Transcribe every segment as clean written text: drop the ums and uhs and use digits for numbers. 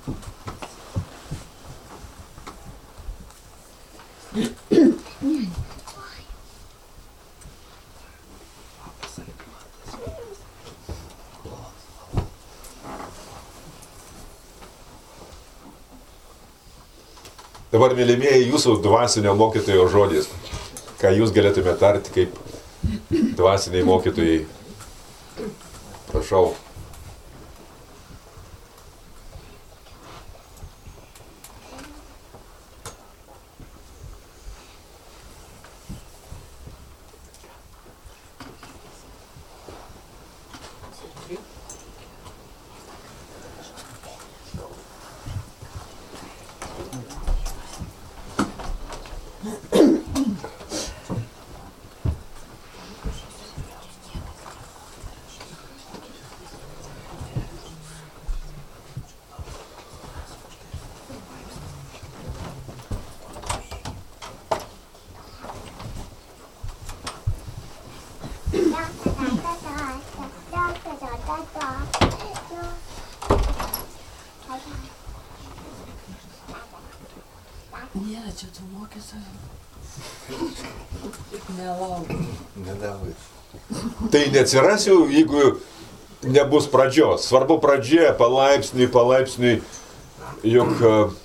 Dabar, mylimieji, jūsų dvasinio mokytojo žodis, ką jūs galėtumėte tarti kaip dvasiniai mokytojai. Prašau. Nėra čia tų mokytojų. Nelauk. Tai neatsiras jau, jeigu nebus pradžios. Svarbu pradžia, palaipsniui, juk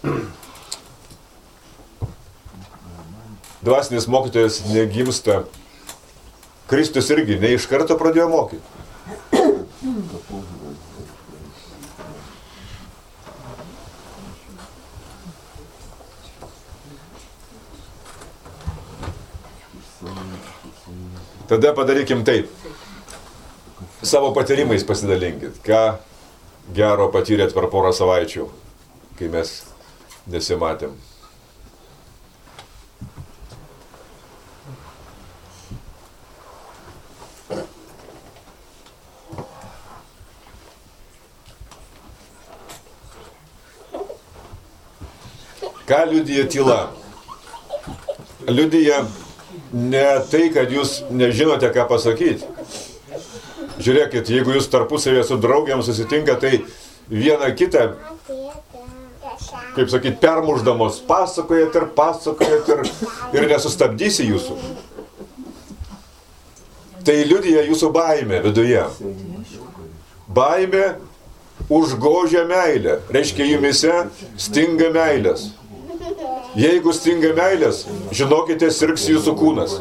dvasinis mokytojas negimsta. Kristus irgi ne iš karto pradėjo mokyti. Tada padarykim taip. Savo patyrimais pasidalinkit. Ką gero patyrėt per porą savaičių, kai mes nesimatėm. Ką liudija tyla? Liudija ne tai, kad jūs nežinote, ką pasakyti. Žiūrėkit, jeigu jūs tarpusavėje su draugiam susitinka, tai vieną kitą, kaip sakyt, permuždamos pasakojat ir nesustabdysi jūsų. Tai liudija jūsų baimė viduje. Baimė užgožia meilę. Reiškia, jumise stinga meilės. Jeigu stinga meilės, žinokite, sirgs jūsų kūnas.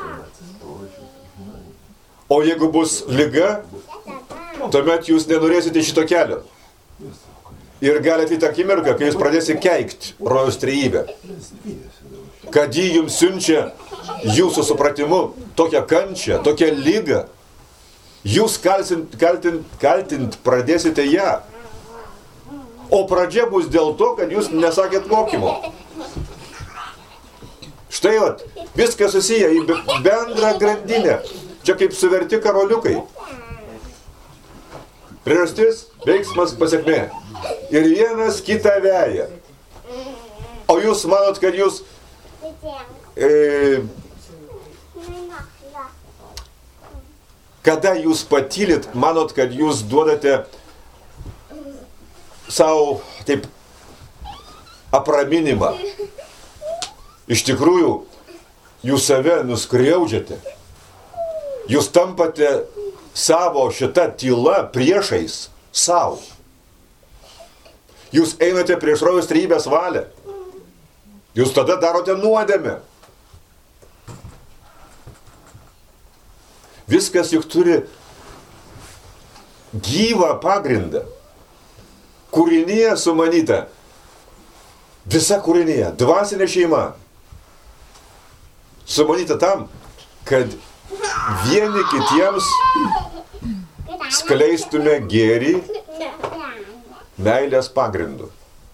O jeigu bus liga, tuomet jūs nenorėsite šito kelio. Ir galite į tą akimirką, kai jūs pradėsite keikti rojaus trejybę, kad jį jums siunčia jūsų supratimu tokią kančią, tokią ligą, jūs kaltint pradėsite ją. O pradžia bus dėl to, kad jūs nesakėt mokymo. Štai vat, viskas susiję į bendrą grandinę. Čia kaip suverti karoliukai. Priežastis, veiksmas, pasekmė. Ir vienas kitą veja. O jūs manot, kad jūs kada jūs patylit, manot, kad jūs duodate savo taip apraminimą. Iš tikrųjų, jūs save nuskriaudžiate. Jūs tampate savo šitą tylą priešais savo. Jūs einate prieš rojaus trejybės valią. Jūs tada darote nuodėmę. Viskas juk turi gyvą pagrindą. Kūrinėje sumanyta. Visa kūrinėje, dvasinė šeima. Sumanyta tam, kad vieni kitiems skleistume gėrį meilės pagrindu.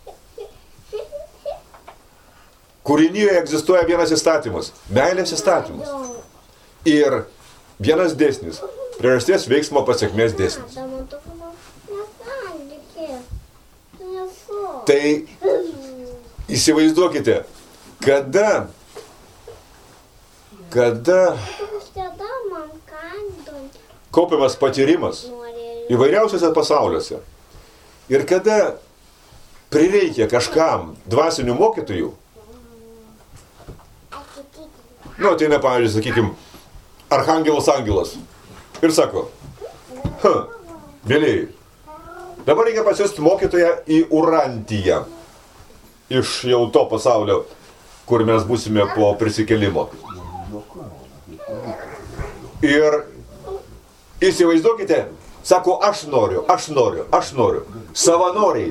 Kūrinyje egzistuoja vienas įstatymas, meilės įstatymas. Ir vienas dėsnis, priežasties veiksmo pasekmės dėsnis. Tai įsivaizduokite, kada kaupiamas patyrimas įvairiausiuose pasauliuose. Ir kada prireikia kažkam dvasinių mokytojų, nu, ateina, pavyzdžiui, sakykime, angelas ir sako, mėlyjei, dabar reikia pasiųsti mokytoją į Urantiją iš jau to pasaulio, kur mes būsime po prisikėlimo. Ir įsivaizduokite, sako, aš noriu. Savanoriai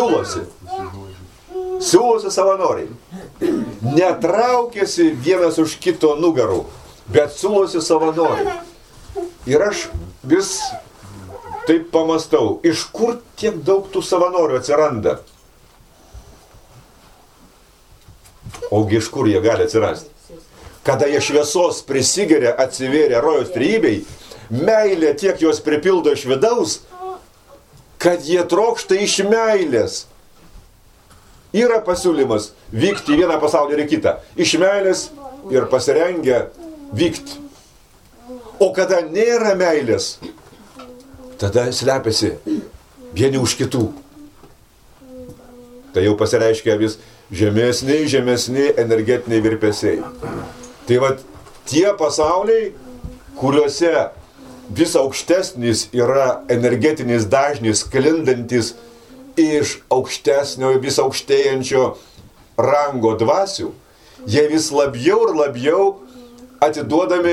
siūlosi savanoriai. Netraukėsi vienas už kito nugarų, bet siūlosi savanoriai. Ir aš vis taip pamastau, iš kur tiek daug tų savanorių atsiranda? Ogi iš kur jie gali atsirasti? Kada jie šviesos prisigeria, atsivėrė rojaus trejybei, meilė tiek juos pripildo iš vidaus, kad jie trokšta iš meilės. Yra pasiūlymas vykti į vieną pasaulį ir į kitą. Iš meilės ir pasirengę vykti. O kada nėra meilės, tada slepiasi vieni už kitų. Tai jau pasireiškia vis žemesni energetiniai virpesiai. Tai vat tie pasauliai, kuriuose vis aukštesnis yra energetinis dažnis, sklindantis iš aukštesnio, vis aukštėjančio rango dvasių, jie vis labiau ir labiau atiduodami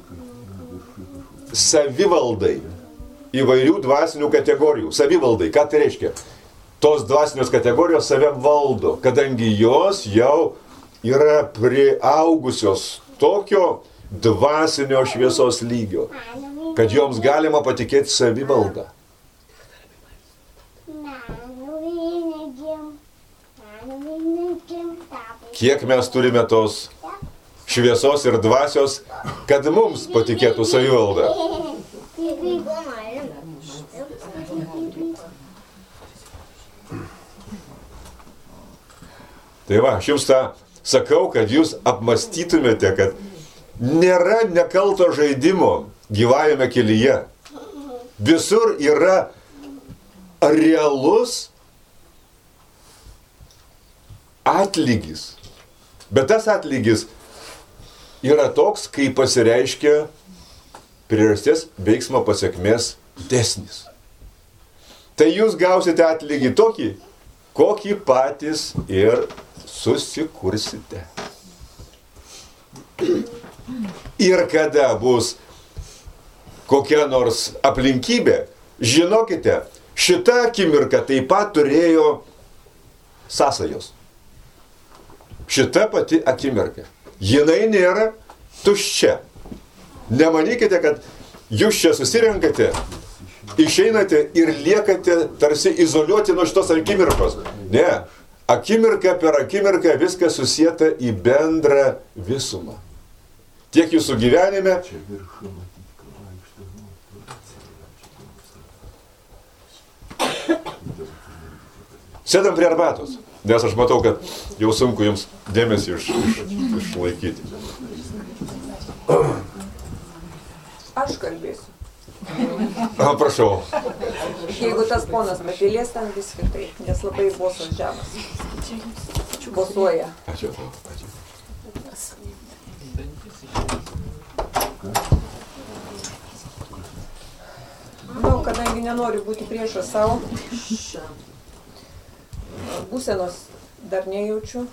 savivaldai įvairių dvasinių kategorijų. Savivaldai, ką tai reiškia? Tos dvasinios kategorijos save valdo, kadangi jos jau yra priaugusios tokio dvasinio šviesos lygio, kad joms galima patikėti savivaldą. Kiek mes turime tos šviesos ir dvasios, kad mums patikėtų savivaldą? Tai va, aš jums tą sakau, kad jūs apmastytumėte, kad nėra nekalto žaidimo gyvajame kelyje. Visur yra realus atlygis. Bet tas atlygis yra toks, kai pasireiškia priežasties veiksmo pasekmės dėsnis. Tai jūs gausite atlygį tokį, kokį patys ir susikursite. Ir kada bus kokia nors aplinkybė, žinokite, šita akimirka taip pat turėjo sąsajos. Šita pati akimirka. Jinai nėra tuščia. Nemanykite, kad jūs čia susirenkate, išeinate ir liekate tarsi izoliuoti nuo šitos akimirkos. Ne. Akimirka per akimirką viskas susieta į bendrą visumą. Tiek jūsų gyvenime, sėdam prie arbatos, nes aš matau, kad jau sunku jums dėmesį išlaikyti. Aš kalbėsiu. Prašau. Jeigu tas ponas patylės, ten viskai tai, nes labai bosas žemas. Bosuoja. Ačiū. Nu, kadangi nenoriu būti priešas savo, būsenos dar nejaučiu,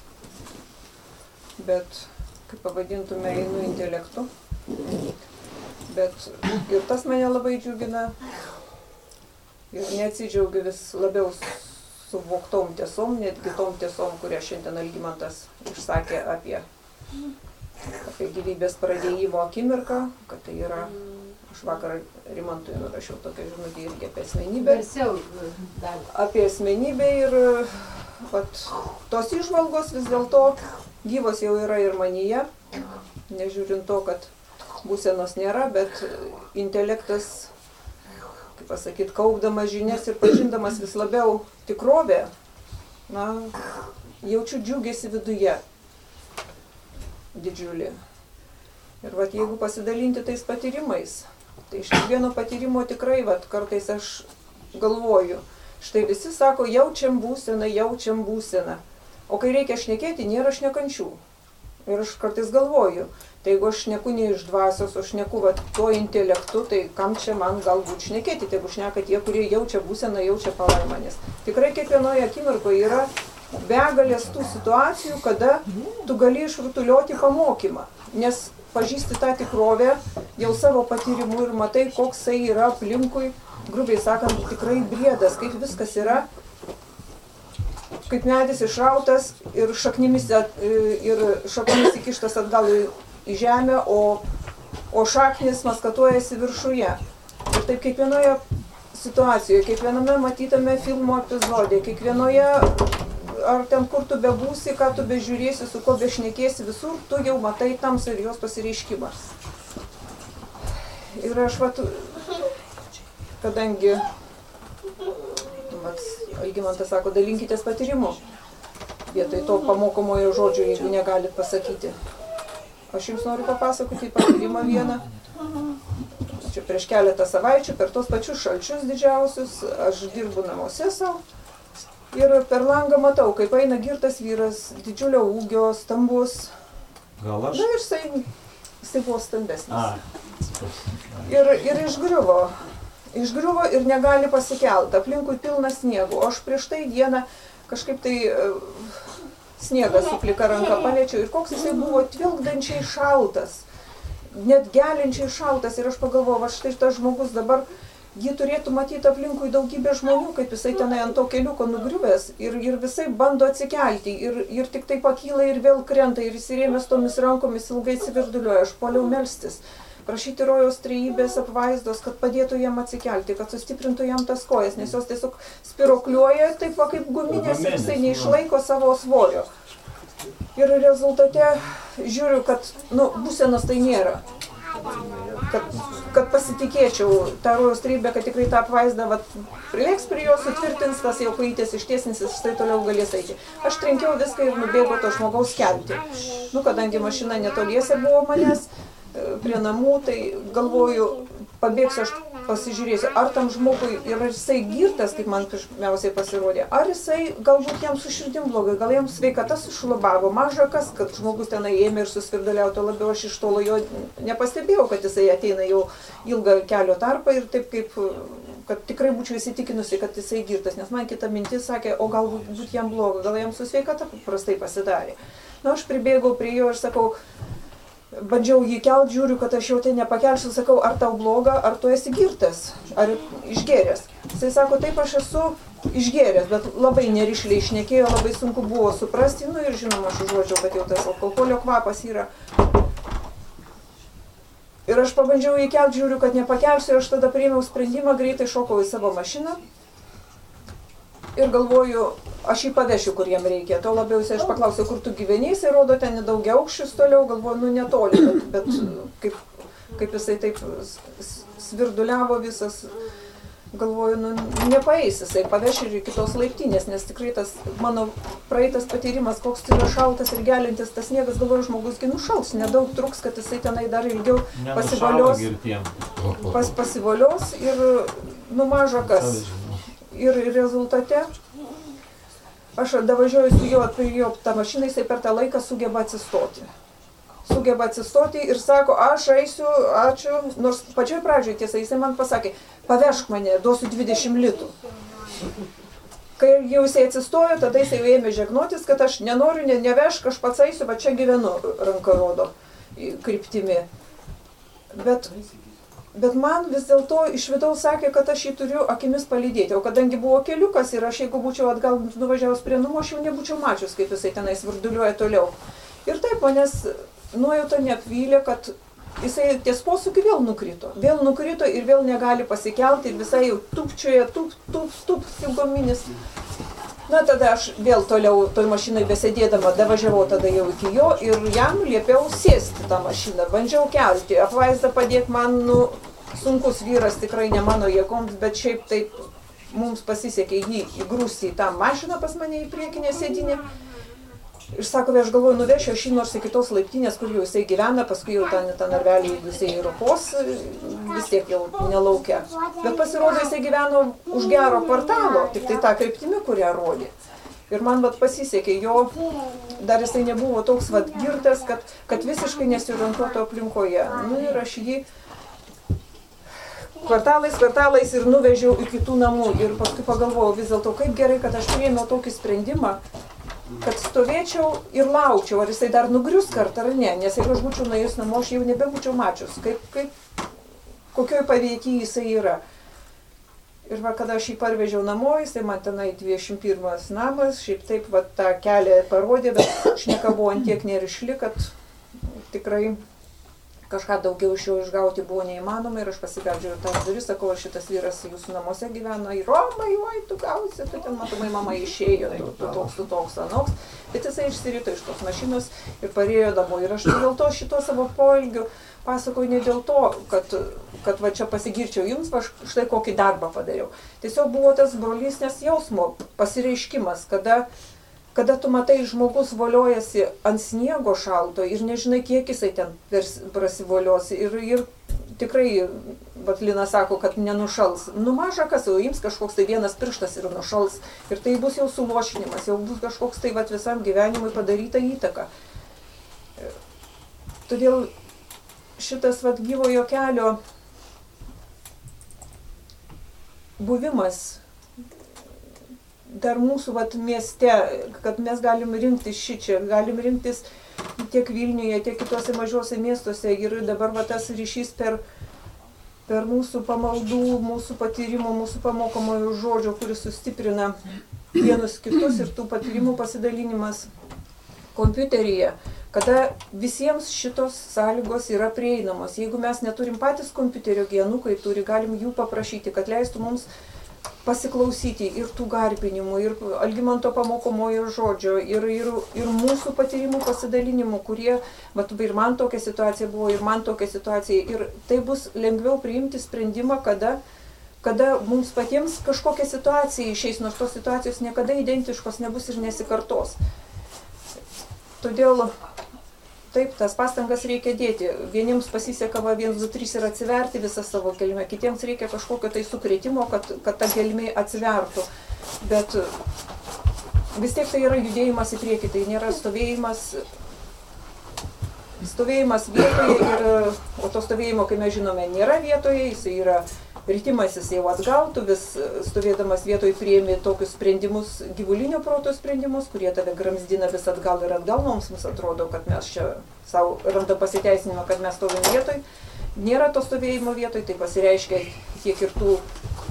bet, kaip pavadintume, einu intelektu. Bet ir tas mane labai džiugina ir neatsidžiaugiu vis labiau suvoktom tiesom, netgi tom tiesom, kurią šiandien Algimantas išsakė apie gyvybės pradėjimo akimirką, kad tai yra, aš vakar Rimantui nurašiau tokią žinutę irgi apie asmenybę. Apie asmenybę ir vat, tos įžvalgos vis dėlto gyvos jau yra ir manyje, nežiūrint to, kad būsenos nėra, bet intelektas, kaip pasakyti, kaupdamas žinias ir pažindamas vis labiau tikrovę, na, jaučiu džiugėsi viduje didžiulį. Ir vat, jeigu pasidalinti tais patyrimais, tai iš kiekvieno patyrimo tikrai, vat, kartais aš galvoju, Štai visi sako, jaučiam būseną. O kai reikia šnekėti, nėra šnekančių. Ir aš kartais galvoju, tai jeigu aš šneku ne iš dvasios, o šneku tuo intelektu, tai kam čia man galbūt šnekėti, tai jeigu šneka tie, kurie jaučia būseną, jaučia palaimanės. Tikrai kiekvienoje akimirkoje yra begalės tų situacijų, kada tu gali išrutulioti pamokymą, nes pažįsti tą tikrovę jau savo patyrimu ir matai, koksai yra aplinkui, grubiai sakant, tikrai briedas, kaip viskas yra, kaip medis išrautas ir šaknimis įkištas atgal į žemę, o šaknis maskatuojasi viršuje. Ir taip kiekvienoje situacijoje, kiekviename matytame filmo epizode, kiekvienoje, ar ten kur tu bebūsi, ką tu bežiūrėsi, su ko bešnekėsi, visur tu jau matai tamsą ir jos pasireiškimą. Ir aš kadangi Algimantas sako, dalinkitės patyrimu, vietoj to pamokomojo žodžio, jeigu negalit pasakyti. Aš jums noriu papasakoti patyrimą vieną. Čia prieš keletą savaičių, per tos pačius šalčius didžiausius, aš dirbu namuose savo. Ir per langą matau, kaip eina girtas vyras, didžiulio ūgio, stambus. Gal aš? Na ir jisai buvo stambesnis. Ir išgriuvo ir negali pasikelti, aplinkui pilna sniegų. O aš prieš tai dieną kažkaip tai sniegą su plika ranka paliečiau ir koks jisai buvo tvilkdančiai šaltas, net gelinčiai šaltas. Ir aš pagalvojau, va štai tas žmogus dabar, jį turėtų matyti aplinkui daugybė žmonių, kaip jisai tenai ant to keliuko nugriuvęs ir visai bando atsikelti ir tik tai pakyla ir vėl krenta ir įsirėmęs tomis rankomis ilgai atsivirduliuoja. Aš puoliau melstis, prašyti rojaus trejybės apvaizdos, kad padėtų jam atsikelti, kad sustiprintų jam tas kojas, nes jos tiesiog spiruokliuoja taip va kaip guminės ir jisai neišlaiko savo svorio. Ir rezultate žiūriu, kad būsenos tai nėra. Kad pasitikėčiau tą rojaus trejybę, kad tikrai tą apvaizdą prileiks prie jo, sutvirtins tas jau kojytės ištiesinsis, štai toliau galės eiti. Aš trenkiau viską ir nubėgo to žmogaus kelti. Kadangi mašina netoliese buvo manęs, prie namų, tai galvoju, pabėgsiu, aš pasižiūrėsiu, ar tam žmogui yra jisai girtas, kaip man pirmiausiai pasirodė, ar jisai galbūt jam su širdim blogai, gal jam sveikata sušlubavo, maža kas, kad žmogus tenai ėmė ir susvirduliavo, to labiau aš iš tolo jo nepastebėjau, kad jisai ateina jau ilgą kelio tarpą ir taip kaip, kad tikrai būčiau įsitikinusi, kad jisai girtas, nes man kita mintis sakė, o galbūt jam bloga, gal jam su sveikata paprastai pasidarė. Aš pribėgau prie jo ir sakau, bandžiau jį kelt, žiūriu, kad aš jau tai nepakelsiu, sakau, ar tau bloga, ar tu esi girtas, ar išgėręs. Jisai sako, taip aš esu išgėręs, bet labai nerišliai šnekėjo, labai sunku buvo suprasti, ir žinoma, aš užuodžiau, kad jau tas alkoholio kvapas yra. Ir aš pabandžiau jį kelt, žiūriu, kad nepakelsiu, ir aš tada priėmiau sprendimą, greitai šokau į savo mašiną. Ir galvoju, aš jį pavešiu, kur jam reikia. To labiausiai aš paklausiau, kur tu gyveni, jisai rodo ten nedaugiaaukščius toliau, galvoju, netoli, bet kaip jisai taip svirduliavo visas, galvoju, nepaeis jisai, pavešiu ir kitos laiptinės, nes tikrai tas mano praeitas patyrimas, koks tai yra šaltas ir gelintis tas sniegas, galvoju, žmogusgi nušals, nedaug truks, kad jisai tenai dar ilgiau pasivolios ir maža kas. Ir rezultate aš davažiuoju su juo, prie jo tą mašiną, jisai per tą laiką sugeba atsistoti. Ir sako, aš eisiu, ačiū, nors pačioj pradžioj tiesa, jisai man pasakė, pavežk mane, duosiu 20 litų. Kai jau jisai atsistojo, tada jisai jau ėmė žegnotis, kad aš nenoriu, nevežk, aš pats eisiu, va čia gyvenu, ranka rodo kryptimi. Bet man vis dėlto iš vidaus sakė, kad aš jį turiu akimis palydėti, o kadangi buvo keliukas ir aš jeigu būčiau atgal nuvažiavus prie namų, aš jau nebūčiau mačius, kaip jisai tenai svirduliuoja toliau. Ir taip manęs nuojauta neapvylė, kad jisai ties posūkiu vėl nukrito ir vėl negali pasikelti ir visai jau tupčioje, tup, silgominis. Tada aš vėl toliau toj mašinai besėdėdama davažiavau tada jau iki jo ir jam liepiau sėsti tą mašiną, bandžiau kelti, apvaizdą padėk man, sunkus vyras tikrai ne mano jėgoms, bet šiaip taip mums pasisekė jį įgrūsti į tą mašiną pas mane į priekinę sėdinę. Ir sako, aš galvoju, nuvešiu aš jį nors į kitos laiptinės, kur jau jisai gyvena, paskui jau tą narvelį, jeigu jisai ropos, vis tiek jau nelaukia. Bet pasirodo, jisai gyveno už gero kvartalo, tik tai tą kryptimį, kurią rodė. Ir man pasisekė, jo dar jisai nebuvo toks girtas, kad visiškai nesiorientuoto aplinkoje. Ir aš jį kvartalais ir nuvežiau į kitų namų. Ir paskui pagalvojau vis dėlto, kaip gerai, kad aš priėmiau tokį sprendimą, kad stovėčiau ir laukčiau, ar jisai dar nugrius kartą ar ne, nes jeigu aš būčiau nuėjus namo, aš jau nebebūčiau mačius, kokioj padėtyje jisai yra. Ir kada aš jį parvežiau namo, jisai man tenai 21 namas, šiaip taip tą kelią parodė, bet šneka buvo ant tiek nerišli, kad tikrai kažką daugiau iš jo išgauti buvo neįmanoma ir aš pasibeldžiau į tas duris, sakau, šitas vyras jūsų namuose gyvena, ir Romai, oi, tu gausi, tu ten matomai mama išėjo, tu toks, anoks, bet jisai išsirito iš tos mašinos ir parėjo namo. Ir aš dėl to šito savo poelgiu pasakoju ne dėl to, kad čia pasigirčiau jums, štai kokį darbą padariau. Tiesiog buvo tas brolystės jausmo pasireiškimas, kada tu matai, žmogus voliojasi ant sniego šalto ir nežinai, kiek jisai ten prasivoliosi. Ir tikrai, Lina sako, kad nenušals. Maža kas, jau ims kažkoks tai vienas pirštas ir nušals. Ir tai bus jau sulošinimas, jau bus kažkoks tai visam gyvenimui padaryta įtaka. Todėl šitas gyvojo kelio buvimas dar mūsų mieste, kad mes galim rinktis šičia, galim rinktis tiek Vilniuje, tiek kitose mažose miestuose. Ir dabar tas ryšys per mūsų pamaldų, mūsų patyrimo, mūsų pamokomojo žodžio, kuris sustiprina vienus kitus ir tų patyrimų pasidalinimas kompiuteryje, kada visiems šitos sąlygos yra prieinamos. Jeigu mes neturim patys kompiuterio, anūkai turi, galim jų paprašyti, kad leistų mums pasiklausyti ir tų garbinimų, ir Algimanto pamokomojo žodžio, ir mūsų patyrimų pasidalinimų, kurie, ir man tokia situacija buvo, ir man tokia situacija. Ir tai bus lengviau priimti sprendimą, kada mums patiems kažkokia situacija išeis, nors tos situacijos niekada identiškos nebus ir nesikartos. Todėl taip, tas pastangas reikia dėti. Vieniems pasiseka 1, 2, 3 ir atsiverti visą savo gelmę, kitiems reikia kažkokio tai sukrėtimo, kad ta gelmė atsivertų. Bet vis tiek tai yra judėjimas į priekį, tai nėra stovėjimas vietoje, o to stovėjimo, kai mes žinome, nėra vietoje, jis yra ritimasis jau atgal, tu vis stovėdamas vietoj priėmė tokius sprendimus, gyvulinio proto sprendimus, kurie tave gramzdina vis atgal ir atgal. Mums atrodo, kad mes čia savo randam pasiteisinimą, kad mes stovim vietoj. Nėra to stovėjimo vietoj, tai pasireiškia tiek ir tų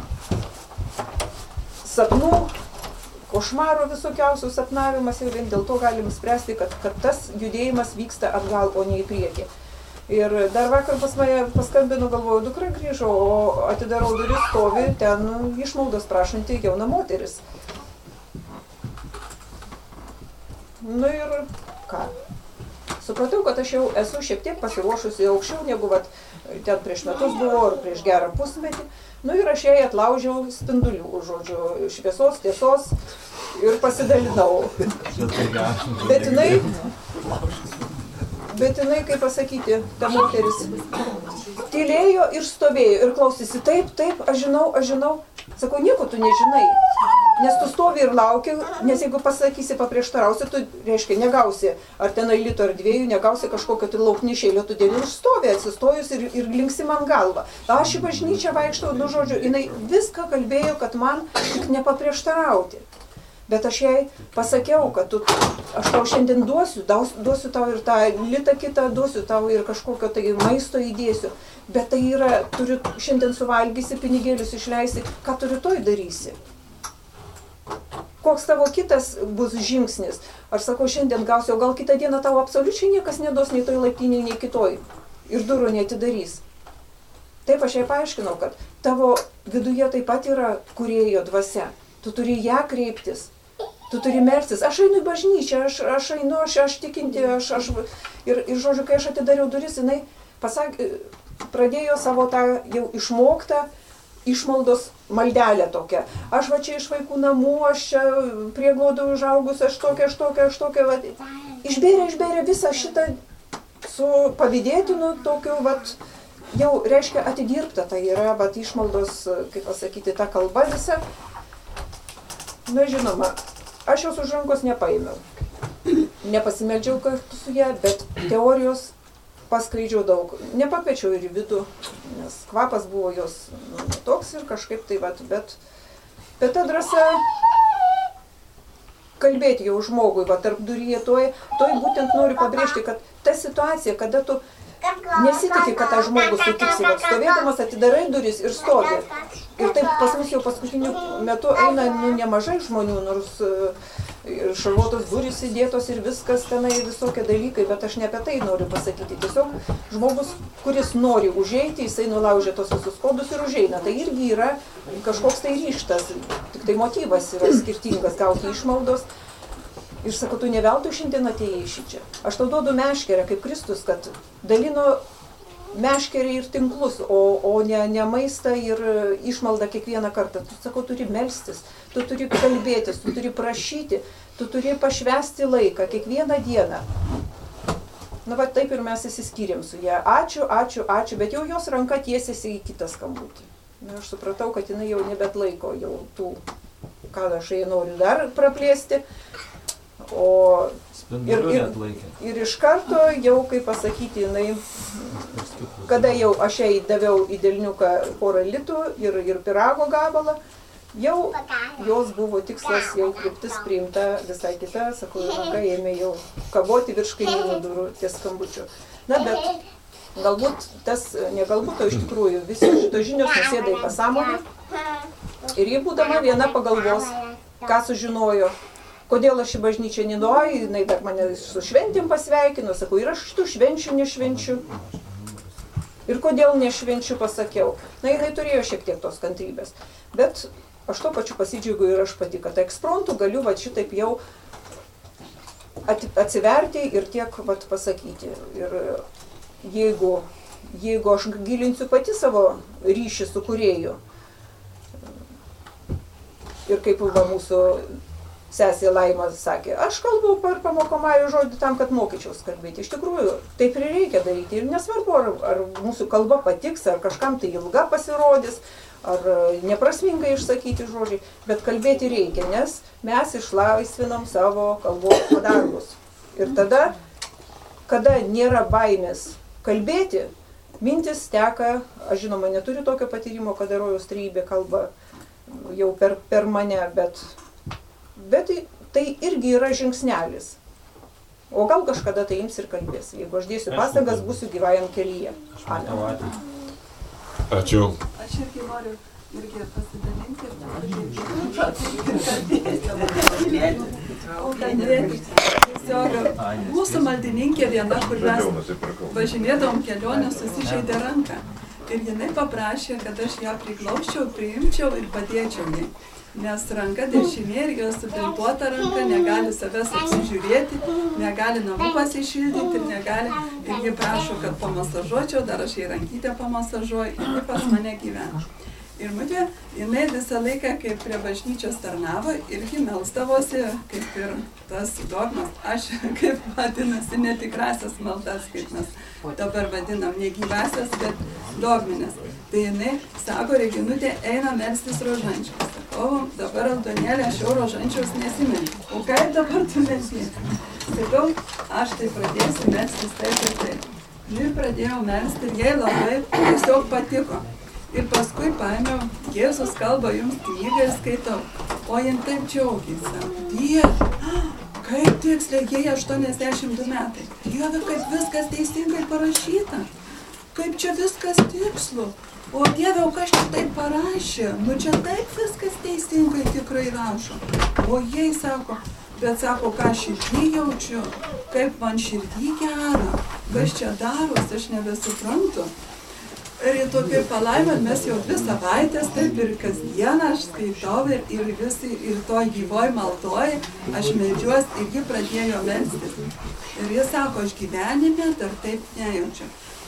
sapnų, košmaro visokiausių sapnavimas ir vien dėl to galim spręsti, kad tas judėjimas vyksta atgal, o ne į priekį. Ir dar vakar pas mane paskambino, galvoju, dukra grįžo, o atidarau duris, stovi ten išmaldos prašanti jauna moteris. Ir ką? Supratau, kad aš jau esu šiek tiek pasiruošusi aukščiau, negu ten prieš metus buvo, ar prieš gerą pusmetį. Ir aš jai atlaužiau spindulių, žodžiu, šviesos, tiesos ir pasidalinau. Bet jinai, kaip pasakyti, ta moteris tylėjo ir stovėjo ir klausėsi, taip, aš žinau. Sakau, nieko tu nežinai, nes tu stovi ir lauki, nes jeigu pasakysi, paprieštarausi, tu, reiškia, negausi ar tenai lito ar 2, negausi kažkokio tai lauknišėlio, tu dėl ir stovi atsistojus ir linksi man galvą. Aš į bažnyčią vaikštau, žodžiu, jinai viską kalbėjo, kad man tik nepaprieštarauti. Bet aš jai pasakiau, kad aš tau šiandien duosiu tau ir tą litą kitą, duosiu tau ir kažkokio tai maisto įdėsiu. Bet tai yra, šiandien suvalgysi, pinigėlius išleisi, ką tu rytoj darysi? Koks tavo kitas bus žingsnis? Aš sakau, šiandien gausiu, o gal kitą dieną tau absoliučiai niekas neduos nei toj laiptinėj, nei kitoj. Ir durų neatidarys. Taip aš jai paaiškinau, kad tavo viduje taip pat yra kūrėjo dvasia. Tu turi ją kreiptis. Tu turi melstis. Aš einu į bažnyčią, aš einu, aš tikinti, ir žodžiu, kai aš atidariau duris, jinai pradėjo savo tą jau išmoktą išmaldos maldelė tokia. Aš va čia iš vaikų namų, aš čia prieglaudoj užaugus, aš tokia, va, išbėrė visą šitą su pavydėtinu tokiu, va, jau reiškia atidirbta, tai yra, va, išmaldos, kaip pasakyti, ta kalba visa. Na, žinoma, aš jos už rankos nepaėmiau. Nepasimeldžiau kartu su ją, bet teorijos paskleidžiau daug. Nepakviečiau ir į vidų, nes kvapas buvo jos toks ir kažkaip tai, bet ta drąsa kalbėti jau žmogui, tarp duryje, toj būtent noriu pabrėžti, kad ta situacija, kada tu nesitiki, kad tas žmogus sutiksi, stovėdamas atidarai duris ir stovi. Ir taip pas mus jau paskutiniu metu eina nemažai žmonių, nors šarvuotos durys įdėtos ir viskas tenai visokie dalykai, bet aš ne apie tai noriu pasakyti. Tiesiog žmogus, kuris nori užeiti, jisai nulaužia tos visus kodus ir užeina. Tai irgi yra kažkoks tai ryžtas, tik tai motyvas yra skirtingas gauti išmaldos. Ir sakau, tu ne veltui šiandien atėjai šičia. Aš tau duodu meškerę kaip Kristus, kad dalino meškerį ir tinklus, o ne maistą ir išmaldą kiekvieną kartą. Tu, sakau, turi melstis, tu turi kalbėtis, tu turi prašyti, tu turi pašvęsti laiką kiekvieną dieną. Na, va, taip ir mes įsiskyrėm su ją. Ačiū, bet jau jos ranka tiesiasi į kitą skambutį. Na, aš supratau, kad jinai jau nebetlaiko jau tų, ką aš jai noriu dar praplėsti. Ir iš karto jau, kaip pasakyti, jinai, kada jau aš jai daviau į delniuką porą litų ir pirago gabalą, jau jos buvo tikslas, jau kryptis priimta visai kita, sakau, ranka ėmė jau kaboti virš kaimynų durų ties skambučiu. Na, bet galbūt tas, ne galbūt, o iš tikrųjų, visi šitos žinios nusėda į pasąmonę ir jį būdama viena pagalvos, ką sužinojo. Kodėl aš į bažnyčią nenuoju, jinai dar mane su šventėm pasveikino, sakau, ir aš tų švenčių nešvenčiu. Ir kodėl nešvenčiu, pasakiau. Na, jinai turėjo šiek tiek tos kantrybės. Bet aš to pačiu pasidžiaugiu ir aš pati, kad ekspromtu galiu va šitaip jau atsiverti ir tiek va pasakyti. Ir jeigu aš gilinsiu pati savo ryšį su kūrėju, ir kaip va mūsų sesė Laima sakė, aš kalbu per pamokomąjį žodį tam, kad mokyčiaus kalbėti. Iš tikrųjų, taip ir reikia daryti. Ir nesvarbu, ar mūsų kalba patiks, ar kažkam tai ilga pasirodys, ar neprasmingai išsakyti žodžiai, bet kalbėti reikia, nes mes išlaisvinam savo kalbos padargus. Ir tada, kada nėra baimės kalbėti, mintis teka, aš žinoma neturiu tokio patyrimo, kad rojaus trejybė kalba jau per mane, bet tai irgi yra žingsnelis. O gal kažkada tai ims ir kalbės. Jeigu aš dėsiu pastangas, būsiu gyvajam kelyje. Amen. Ačiū. Aš irgi noriu pasidalinti ir tiesiog mūsų maldininkė viena, kur mes važinėdavom kelionę, susižeidė ranką. Ir jinai paprašė, kad aš ją priglausčiau, priimčiau ir padėčiau jai. Nes ranka dešinė ir jos subintuota ranka negali savęs apsižiūrėti, negali namų pasišildyti ir negali. Ir ji prašo, kad pamasažuočiau, dar aš jai rankytę pamasažuoju ir ji pas mane gyvena. Ir mudvi, jinai visą laiką, kaip prie bažnyčios tarnavo, irgi melsdavosi, kaip ir tas dogmas, aš kaip vadinasi netikrasias maldas, kaip mes dabar vadinam, ne gyvasias, bet dogminės. Tai jinai sako, Reginutė, eina melstis rožančiaus. Sakau, dabar Aldonėlė, aš jau rožančiaus nesimelsiu. O kaip dabar tu melsiesi? Sakau, aš tai pradėsiu melstis taip ir taip. Ir pradėjau melsti ir jai labai tiesiog patiko. Ir paskui paėmiau, Jėzus kalba jums knygą ir skaitau. O jin taip džiaugiasi. Dieve, kaip tiksliai, jai 82 metai. Dieve, kaip viskas teisingai parašyta. Kaip čia viskas tikslu. O Dieve, o kas čia taip parašė? Nu čia taip viskas teisingai tikrai rašo. O jai sako, bet sako, ką širdį jaučiu, kaip man širdį gera, kas čia daros, aš nebesuprantu. Ir į tokį palaimą mes jau 2 savaitės, taip ir kasdieną aš skaitau ir toj gyvoj maldoj aš meldžiuos ir ji pradėjo melstis. Ir jis sako, aš gyvenime dar taip nejaučiu.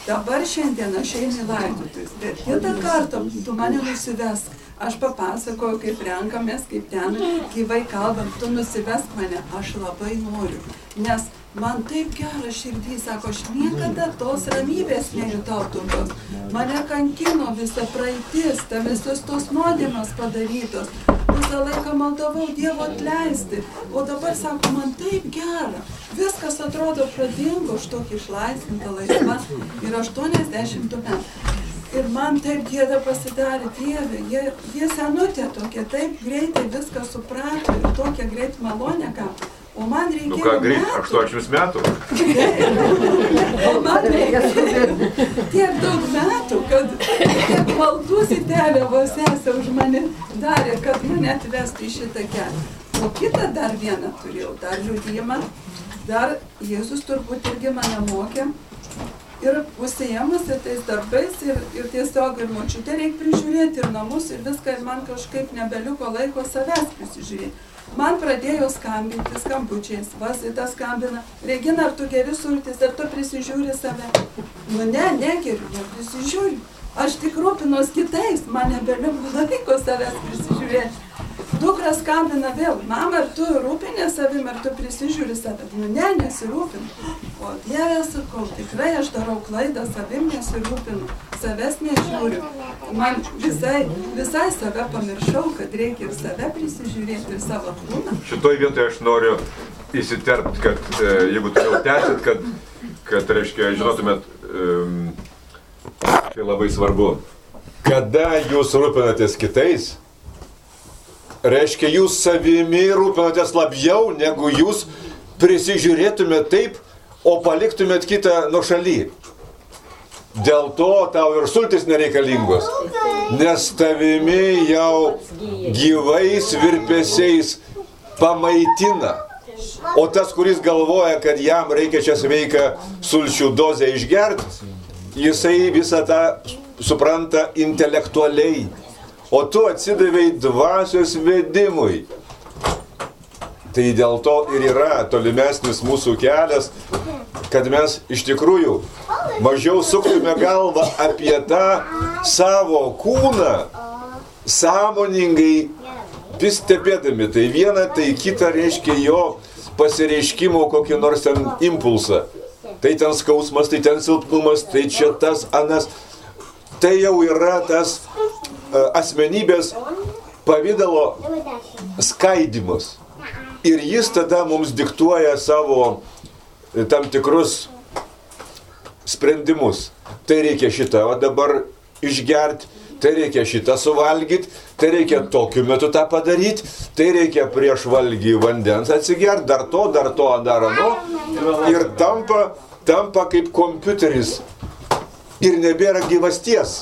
dabar šiandien aš einu į laidotuves, bet kitą kartą tu mane nusivesk. Aš papasakoju, kaip renkamės, kaip ten gyvai kalbam, tu nusivesk mane, aš labai noriu. Nes man taip gera širdį, sako, aš niekada tos ramybės nejutau tokios. Mane kankino visa praeitis, visos tos nuodėmės padarytos. Visą laiką maldavau Dievo atleisti. O dabar, sako, man taip gera. Viskas atrodo pradingo, aš tokį išlaisvintą laisvą ir 80 metų. Ir man taip gėda pasidarė, Dieve, jie senutė tokia, taip greitai viską suprato ir tokia greit malonė ką. O man reikėjo ką greit, 80 metų? O man reikėjo tiek daug metų, kad tiek maldus į tėvę sesę už mane darė, kad mane atvestų į šitą kelią. O kitą dar vieną turėjau, dar liudijimą, dar Jėzus turbūt irgi mane mokė. Ir užsiėmus ir tais darbais, ir tiesiog ir močiutę reikia prižiūrėti, ir namus, ir viską, ir man kažkaip nebeliuko laiko savęs prisižiūrėti. Man pradėjo skambinti skambučiais, Vasita skambina, Regina, ar tu geri sultis, ar tu prisižiūri save? Nu ne, negeriu, neprisižiūriu. Aš tik rūpinos kitais, man nebeliuko laiko savęs prisižiūrėti. Dukra skambina vėl, mama, ar tu rūpinė savim, ar tu prisižiūri save? Nu ne, nesirūpinu. O Dieve, sakau, tikrai aš darau klaidą, savim nesirūpinu, savęs nežiūriu. Man visai save pamiršau, kad reikia ir save prisižiūrėti, ir savo kūną. Šitoj vietoje aš noriu įsiterpti, kad jeigu tu jau tęsit, kad reiškia, žinotumėt, tai labai svarbu. Kada jūs rūpinatės kitais, reiškia, jūs savimi rūpinatės labiau, negu jūs prisižiūrėtumėt taip, o paliktumėt kitą nuošaly. Dėl to tau ir sultis nereikalingos, nes tavimi jau gyvais virpesiais pamaitina. O tas, kuris galvoja, kad jam reikia čia sveiką sulčių dozę išgerti, jisai visą tą supranta intelektualiai. O tu atsidavei dvasios vedimui. Tai dėl to ir yra tolimesnis mūsų kelias, kad mes iš tikrųjų mažiau suktume galvą apie tą savo kūną, sąmoningai vis stebėdami. Tai viena, tai kita reiškia jo pasireiškimo kokį nors ten impulsą. Tai ten skausmas, tai ten silpnumas, tai čia tas, anas. Tai jau yra tas asmenybės pavidalo skaidimas. Ir jis tada mums diktuoja savo tam tikrus sprendimus. Tai reikia šitą dabar išgerti, tai reikia šitą suvalgyti, tai reikia tokiu metu tą padaryti, tai reikia prieš valgį vandens atsigerti, dar to, dar ano. Ir tampa kaip kompiuteris. Ir nebėra gyvasties.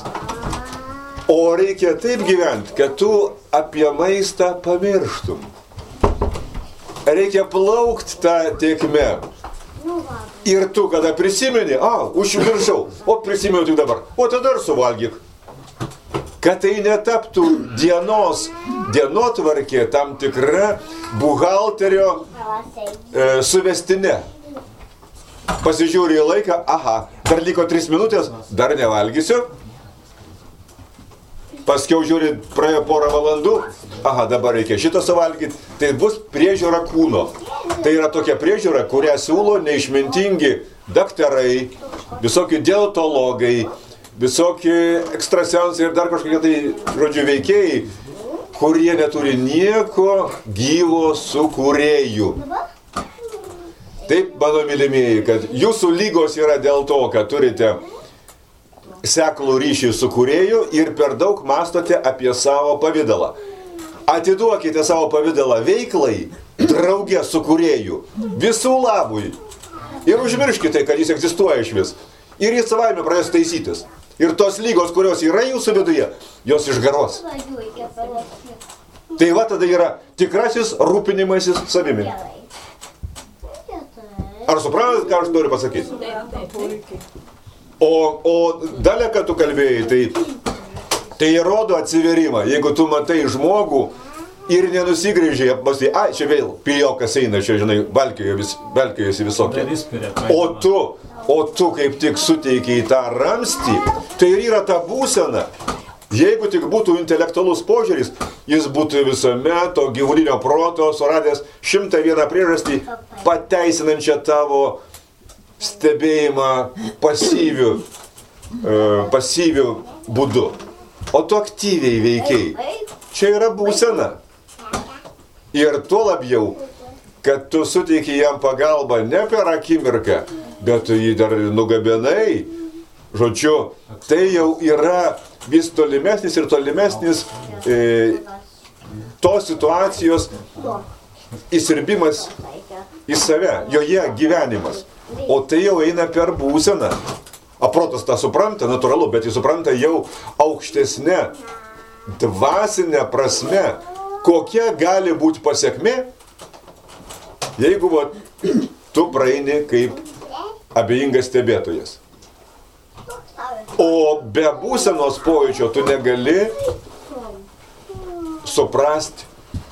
O reikia taip gyventi, kad tu apie maistą pamirštum. Reikia plaukti tą tėkmę. Ir tu, kada prisimeni, užmiršau, o prisimenu tik dabar, o tada ir suvalgyk. Kad tai netaptų dienotvarkė tam tikra buhalterio suvestinė. Pasižiūri į laiką, dar liko 3 minutės, dar nevalgysiu. Paskiau žiūri, praėjo porą valandų, dabar reikia šitą suvalgyti. Tai bus priežiūra kūno. Tai yra tokia priežiūra, kurią siūlo neišmintingi daktarai, visokie dietologai, visokie ekstrasensai ir dar kažkokie tai, žodžiu, veikėjai, kurie neturi nieko gyvo su kūrėju. Taip, mano mylimieji, kad jūsų lygos yra dėl to, kad turite seklų ryšį su kūrėju ir per daug mastote apie savo pavidalą. Atiduokite savo pavidalą veiklai, drauge su kūrėju, visų labui. Ir užmirškite, kad jis egzistuoja iš vis. Ir jis savaime pradės taisytis. Ir tos lygos, kurios yra jūsų viduje, jos išgaros. Tai va tada yra tikrasis rūpinimasis savimi. Ar suprantate, ką aš noriu pasakyti? O dalė, kad tu kalbėjai, tai rodo atsiverimą. Jeigu tu matai žmogų ir nenusigrėžiai, apmąstai, čia vėl pijokas eina, čia, žinai, valkiojasi visokie. O tu o tu kaip tik suteikiai tą ramstį, tai ir yra ta būsena. Jeigu tik būtų intelektualus požiūris, jis būtų visuomet to gyvulinio proto suradęs 101 priežastį pateisinančią tavo stebėjimą pasyviu būdu. O tu aktyviai veikiai. Čia yra būsena. Ir tuo labiau, kad tu suteikiai jam pagalbą ne per akimirką, bet tu jį dar nugabenai. Žodžiu, tai jau yra vis tolimesnis ir tolimesnis tos situacijos įsirbimas į save, joje gyvenimas. O tai jau eina per būseną. Protas tą supranta, natūralu, bet jis supranta jau aukštesnė, dvasinė prasme, kokia gali būti pasekmė, jeigu tu praeini kaip abejingas stebėtojas. O be būsenos pojūčio tu negali suprasti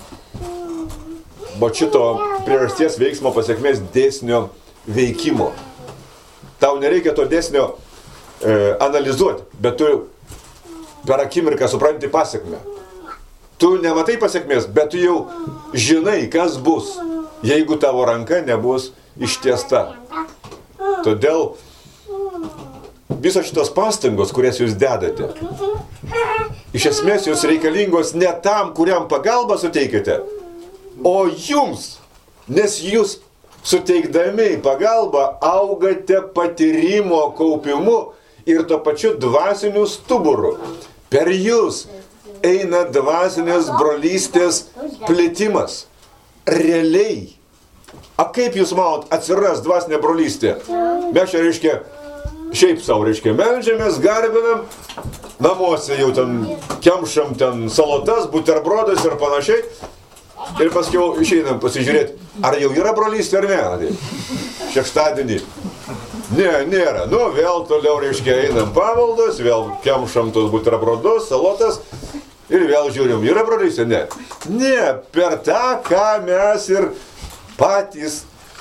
šito priežasties veiksmo pasekmės dėsnio veikimo. Tau nereikia to dėsnio analizuoti, bet tu per akimirką supranti pasekmę. Tu nematai pasekmės, bet tu jau žinai, kas bus, jeigu tavo ranka nebus ištiesta. Todėl visos šitos pastangos, kurias jūs dedate, iš esmės jūs reikalingos ne tam, kuriam pagalbą suteikite, o jums, nes jūs suteikdami pagalbą augate patyrimo kaupimu ir to pačiu dvasiniu stuburu. Per jūs eina dvasinės brolystės plėtimas. Realiai. Kaip jūs manot atsiras dvasinė brolystė? Mes čia reiškia šiaip savo, reiškia, meldžiamės, garbinam, namuose jau ten kemšam ten salotas, buterbrodas ir panašiai. Ir paskiau išeinam pasižiūrėti, ar jau yra brolystė ar ne. Šeštadienį. Ne, nėra. Nu, vėl toliau, reiškia, einam pamaldas, vėl kemšam tos buterbrodus, salotas ir vėl žiūrim, yra brolystė? Ne. Ne, per tą, ką mes ir patys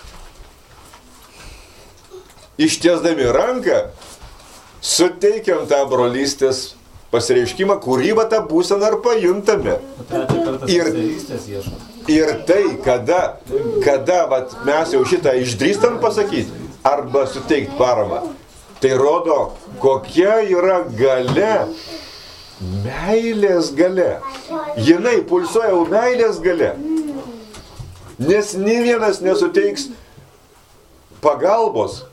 ištiesdami ranką, suteikiam tą brolystės pasireiškimą, kurį tą būseną ir pajuntame. Ir tai, kada mes jau šitą išdrįstam pasakyti, arba suteikti paramą, tai rodo, kokia yra galia, meilės galia. Jinai pulsuoja jau meilės galia. Nes nė vienas nesuteiks pagalbos,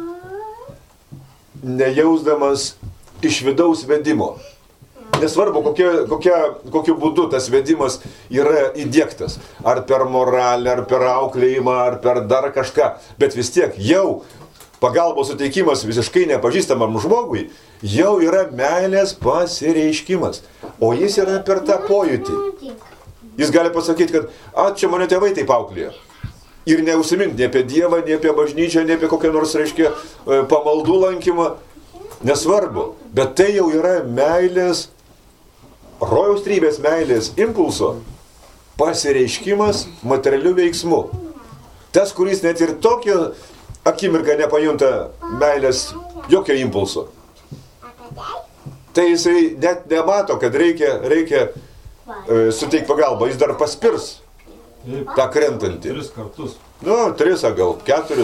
nejausdamas iš vidaus vedimo. Nesvarbu, kokiu būdu tas vedimas yra įdiegtas. Ar per moralę, ar per auklėjimą, ar per dar kažką. Bet vis tiek jau pagalbos suteikimas visiškai nepažįstamam žmogui jau yra meilės pasireiškimas. O jis yra per tą pojūtį. Jis gali pasakyti, kad čia mane tėvai taip auklėjo. Ir neužsiminti nei apie Dievą, nei apie bažnyčią, nei apie kokią nors, reiškia, pamaldų lankymą. Nesvarbu, bet tai jau yra meilės, rojaus trybės meilės impulso pasireiškimas materialių veiksmų. Tas, kuris net ir tokią akimirką nepajunta meilės jokio impulso, tai jisai net nemato, kad reikia suteikti pagalbą. Jis dar paspirs tą krentantį. 3 kartus. 3, gal 4.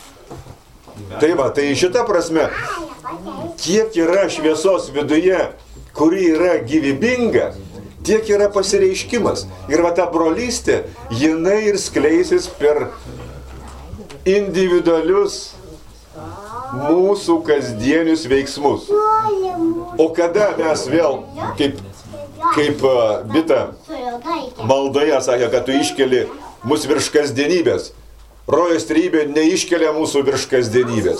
Tai va, tai šita prasme, kiek yra šviesos viduje, kuri yra gyvybinga, tiek yra pasireiškimas. Ir va ta brolystė, jinai ir skleisis per individualius mūsų kasdienius veiksmus. O kada mes vėl, kaip Bita maldoje sakė, kad tu iškeli mus virš kasdienybės. Rojaus trybė neiškelia mūsų virš kasdienybės.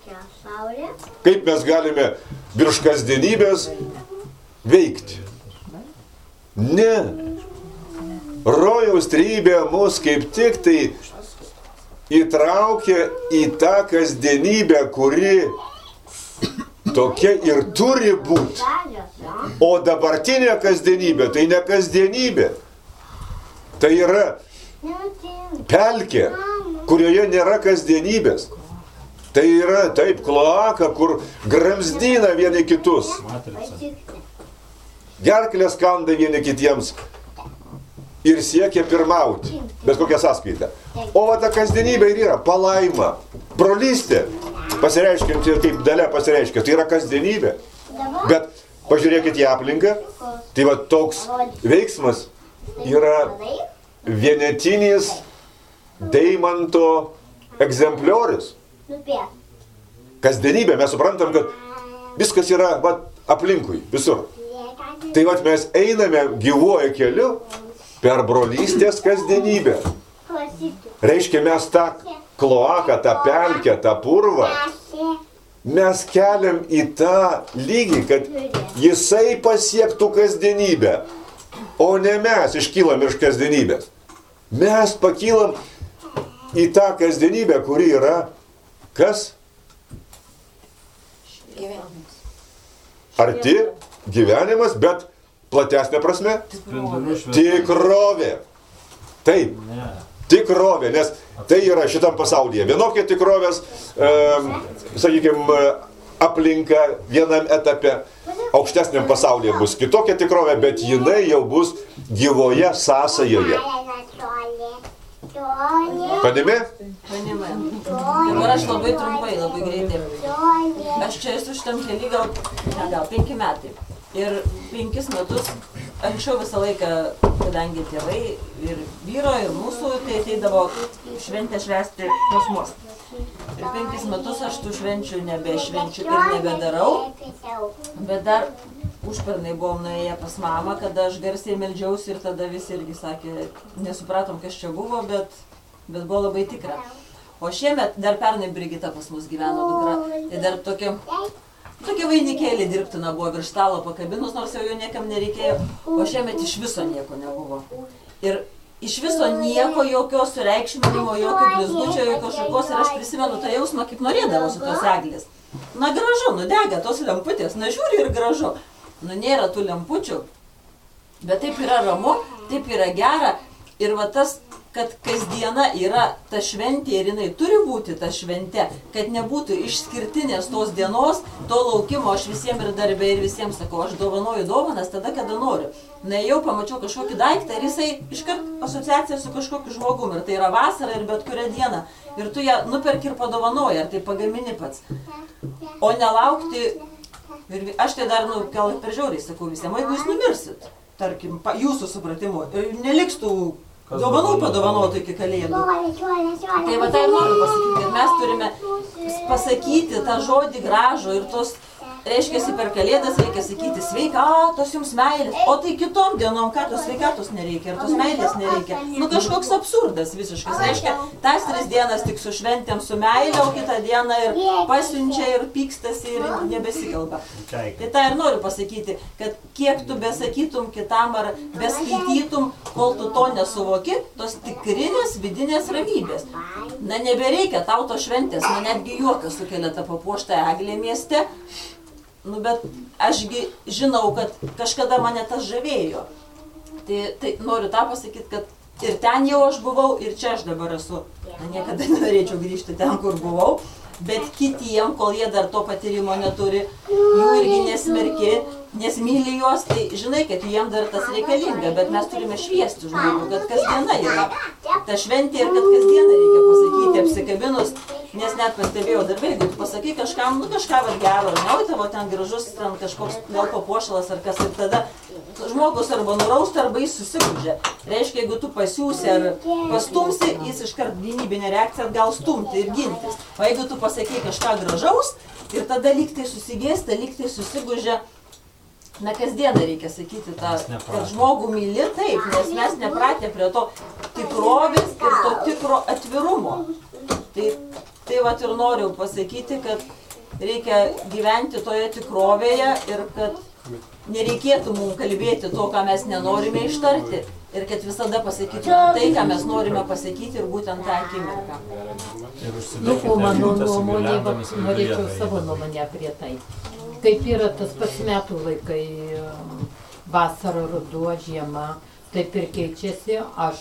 Kaip mes galime virš kasdienybės veikti? Ne. Rojaus trybė mus kaip tik tai įtraukia į tą kasdienybę, kuri tokia ir turi būti. O dabartinė kasdienybė tai ne kasdienybė. Tai yra pelkė, kurioje nėra kasdienybės. Tai yra taip kloaka, kur gramzdina vieni kitus. Gerklės kanda vieni kitiems ir siekia pirmauti, bet kokią sąskaitą. O va ta kasdienybė ir yra palaima, brolystė, pasireiškianti ir kaip Dalia pasireiškia, tai yra kasdienybė. Bet pažiūrėkit į aplinką, tai va toks veiksmas yra vienetinis deimanto egzempliorius. Kasdienybė, mes suprantam, kad viskas yra va, aplinkui, visur. Tai va mes einame gyvuoju keliu per brolystės kasdienybę. Reiškia, mes tą kloaką, tą pelkę, tą purvą, mes keliam į tą lygį, kad jisai pasiektų kasdienybę, o ne mes iškylam iš kasdienybės. Mes pakylam į tą kasdienybę, kuri yra kas? Arti gyvenimas, bet platesnė prasme? Tikrovė. Taip, tikrovė, nes tai yra šitam pasaulyje. Vienokia tikrovės, sakykime, aplinka vienam etape, aukštesniam pasaulyje bus kitokia tikrovė, bet jinai jau bus gyvoje sąsajoje. Panimi? Panimi. Dabar aš labai trumpai, labai greitai. Aš čia esu šitam kely gal 5 metai. Ir 5 metus, anksčiau visą laiką, kadangi tėvai ir vyro, ir mūsų, tai ateidavo šventę švęsti pas mus. Ir 5 metus aš tų švenčių nebešvenčiu ir nebedarau, bet dar užpernai buvom nuėję pas mamą, kada aš garsiai meldžiausi ir tada visi irgi sakė, nesupratom, kas čia buvo, bet buvo labai tikra. O šiemet, dar pernai Brigita pas mus gyveno dukra, tai dar tokia vainikėlė dirbtina buvo virš stalo pakabinus, nors jau niekam nereikėjo, o šiemet iš viso nieko nebuvo. Ir iš viso nieko, jokio sureikšminimo, jokio blizgučio, jokio šakos, ir aš prisimenu tą jausmą, kaip norėdavosi tos eglės. Na gražu, nudega tos lemputės, na žiūri ir gražu. Nu nėra tų lempučių, bet taip yra ramu, taip yra gera. Ir va tas, kad kasdiena yra ta šventė ir jinai turi būti ta šventė, kad nebūtų išskirtinės tos dienos, to laukimo, aš visiems ir darbė ir visiems sakau, aš dovanoju dovanas tada, kada noriu. Nuėjau, pamačiau kažkokį daiktą ir jisai iškart asociacija su kažkokiu žmogum, ir tai yra vasara ir bet kurią dieną. Ir tu ją nuperki ir padovanoji, ar tai pagamini pats. O nelaukti, ir aš tai dar, gal per žiauriai sakau visiems, o jeigu jūs numirsit, tarkim, jūsų supratimu, neliks tų dovanų padovanotų iki kalėdų. Tai va tai noriu pasakyti, kad mes turime pasakyti tą žodį gražų ir tos, reiškia, per kalėdas reikia sakyti sveikatos jums meilės, o tai kitom dienom, ką tos sveikatos nereikia ir tos meilės nereikia. Nu kažkoks absurdas visiškas, reiškia, tas 3 dienas tik su šventėm su meilė, o kitą dieną ir pasiunčia ir pykstasi ir nebesikalba. Tai tą ir noriu pasakyti, kad kiek tu besakytum kitam ar beskaitytum, kol tu to nesuvoki, tos tikrinės vidinės ramybės. Na nebereikia tau to šventės, na netgi juokas sukelia tą papuoštą eglę mieste. Nu, bet ašgi žinau, kad kažkada mane tas žavėjo. Tai noriu tą pasakyti, kad ir ten jau aš buvau, ir čia aš dabar esu. Na, niekada nenorėčiau grįžti ten, kur buvau. Bet kitiem, kol jie dar to patyrimo neturi, jų irgi nesmerki, nes myli juos, tai žinai, kad jiem dar tas reikalinga, bet mes turime šviesti žmogų, kad kasdiena yra ta šventė ir kad kasdieną reikia pasakyti, apsikabinus, nes net pastebėjau darbę, jeigu tu pasakai kažkam, nu kažką var gero, ar ne, tavo ten gražus, ten kažkoks gal papuošalas ar kas, ir tada žmogus arba nurausta, arba jis susigūžia. Reiškia, jeigu tu pasiūsi ar pastumsi, jis iškart gynybinė reakcija atgal stumti ir gintis. O jeigu tu pasakai kažką gražaus ir tada lyg tai susigėsta, lyg tai susigūžia, na kasdieną reikia sakyti tą, kad žmogų myli taip, nes mes nepratę prie to tikrovės ir to tikro atvirumo. Tai vat ir noriu pasakyti, kad reikia gyventi toje tikrovėje ir kad nereikėtų mums kalbėti to, ką mes nenorime ištarti ir kad visada pasakytume tai, ką mes norime pasakyti ir būtent tą akimirką. Nu, o mano nuomonė, norėčiau savo nuomonę prie tai. Kaip yra tas pats metų laikai, vasara, ruduo, žiema, taip ir keičiasi, aš,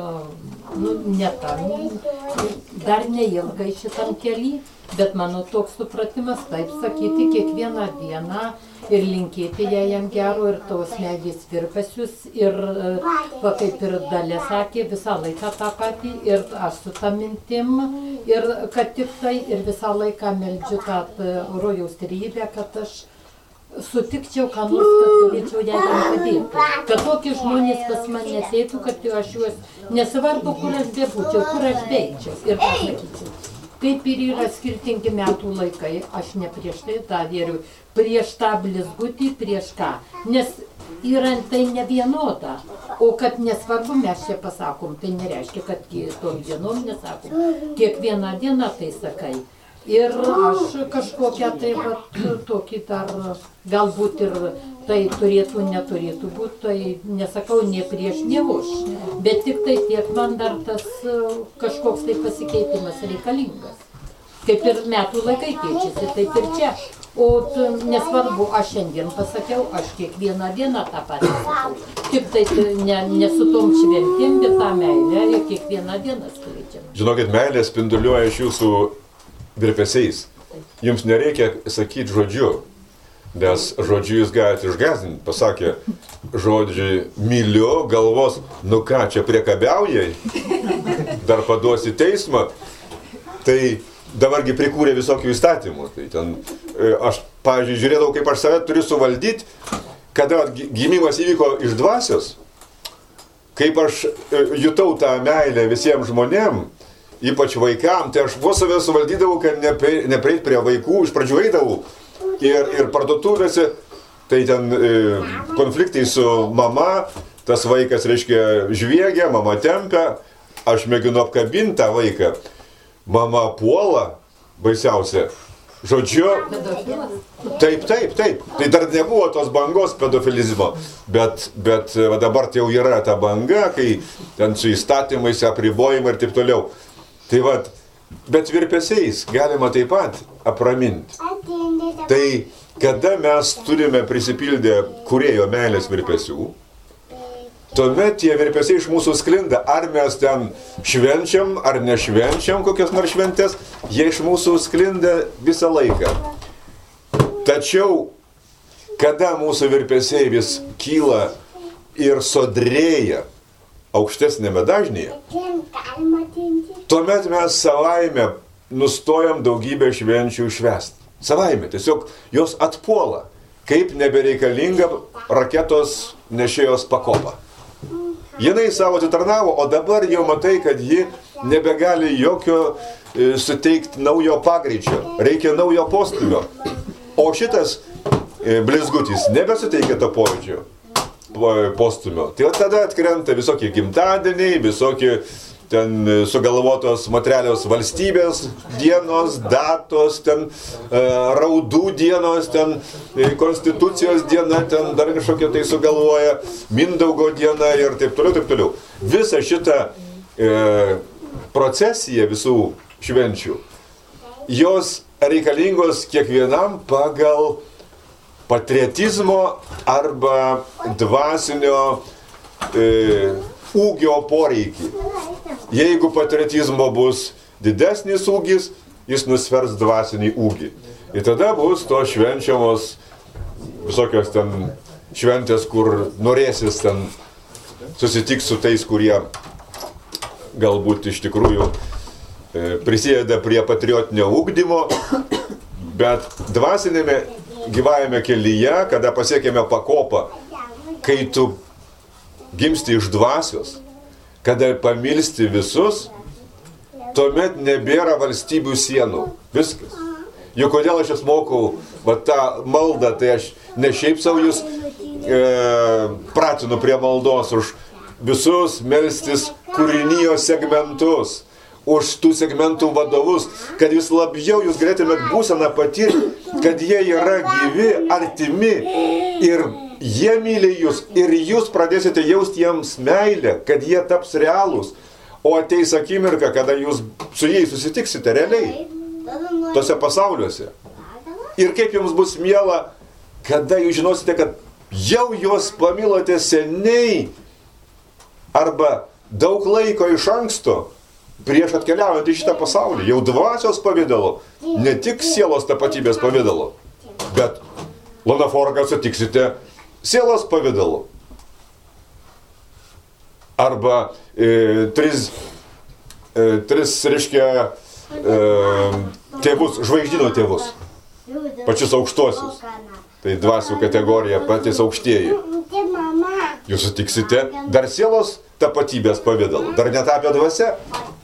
dar neilgai šitam kely, bet mano toks supratimas, taip sakyti, kiekvieną dieną ir linkėti jam gero ir tos meilės virpesius ir, kaip ir Dalia sakė, visą laiką tą patį ir aš su tą mintim ir kad tik tai ir visą laiką meldžiu tą rojaus trejybę, kad aš sutikčiau, ką nors, kad galėčiau jai padėti. Kad tokie žmonės pas mane ateitų, kad aš juos nesvarbu, kur aš bebūčiau, kur aš beičiau ir pasakyčiau. Kaip ir yra skirtingi metų laikai, aš ne prieš tai tą vėriu, prieš tą blizgutį, prieš ką. Nes yra tai ne vienoda, o kad nesvarbu mes čia pasakom, tai nereiškia, kad tom dienom nesakom. Kiekvieną dieną tai sakai. Ir aš kažkokią tai tokį dar, galbūt ir tai turėtų, neturėtų būti, tai nesakau nie prieš, nie už. Bet tik tai tiek man dar tas kažkoks tai pasikeitimas reikalingas. Kaip ir metų laikai keičiasi, taip ir čia. O nesvarbu, aš šiandien pasakiau, aš kiekvieną dieną tą patį sakau. Tik tai ne su tom šventėm, bet tą meilę ir kiekvieną dieną skleidžiam. Žinokit, meilė spinduliuoja iš jūsų virpesiais. Jums nereikia sakyti žodžiu, nes žodžiu jūs galite išgąsdinti. Pasakė žodžiai myliu, galvos, nu ką, čia priekabiaujai, dar paduosi teismą. Tai dabargi prikūrė visokių įstatymų. Tai ten, aš, pavyzdžiui, žiūrėdavau, kaip aš save turiu suvaldyti, kada gimimas įvyko iš dvasios, kaip aš jutau tą meilę visiems žmonėm, ypač vaikam, tai aš vos save suvaldydavau, kad nepreit prie vaikų, iš pradžių eidavau ir parduotuvėse, tai ten konfliktai su mama, tas vaikas, reiškia, žviegia, mama tempia, aš mėginu apkabinti tą vaiką, mama puola, baisiausia, žodžiu, taip, tai dar nebuvo tos bangos pedofilizmo, bet dabar tai jau yra ta banga, kai ten su įstatymais, apribojimai ir taip toliau. Tai vat, bet virpesiais galima taip pat apraminti. Tai kada mes turime prisipildę kūrėjo meilės virpesių, tuomet tie virpesiai iš mūsų sklinda. Ar mes ten švenčiam, ar nešvenčiam kokias nors šventės, jie iš mūsų sklinda visą laiką. Tačiau, kada mūsų virpesiai vis kyla ir sodrėja aukštesnėme dažnyje, tuomet mes savaime nustojam daugybę švenčių švęsti. Savaime, tiesiog jos atpuola, kaip nebereikalinga raketos nešėjos pakopa. Jinai savo atitarnavo, o dabar jau matai, kad ji nebegali jokio suteikti naujo pagreičio, reikia naujo postūmio. O šitas blizgutis nebesuteikia to pojūčio postūmio. Tai tada atkrenta visokie gimtadieniai, visokie ten sugalvotos materialios valstybės dienos, datos, ten raudų dienos, ten konstitucijos diena, ten dar kažkokia tai sugalvoja, Mindaugo diena ir taip toliau, taip toliau. Visa šita procesija visų švenčių, jos reikalingos kiekvienam pagal patriotizmo arba dvasinio ūgio poreikį. Jeigu patriotizmo bus didesnis ūgis, jis nusvers dvasinį ūgį. Ir tada bus to švenčiamos visokios ten šventės, kur norėsis ten susitiks su tais, kurie galbūt iš tikrųjų prisideda prie patriotinio ugdymo, bet dvasinėme gyvajame kelyje, kada pasiekėme pakopą, kai tu gimsti iš dvasios, kada pamilsti visus, tuomet nebėra valstybių sienų. Viskas. Juk kodėl aš jas mokau, va tą maldą, tai aš ne šiaip savo jūs pratinu prie maldos už visus melstis kūrinijos segmentus, už tų segmentų vadovus, kad jūs labiau jūs galėtumėt būseną patirti, kad jie yra gyvi, artimi ir jie myli jūs ir jūs pradėsite jausti jiems meilę, kad jie taps realūs. O ateis akimirka, kada jūs su jais susitiksite realiai, tose pasauliuose. Ir kaip jums bus miela, kada jūs žinosite, kad jau juos pamilote seniai arba daug laiko iš anksto prieš atkeliaujant į šitą pasaulį, jau dvasios pavidalo, ne tik sielos tapatybės pavidalo, bet Lunaforką sutiksite sielos pavidalu. Arba tris reiškia, tėvus, žvaigždyno tėvus, pačius aukštuosius. Tai dvasių kategorija patys aukštieji. Jūs sutiksite dar sielos tapatybės pavidalu, dar netapę dvasia.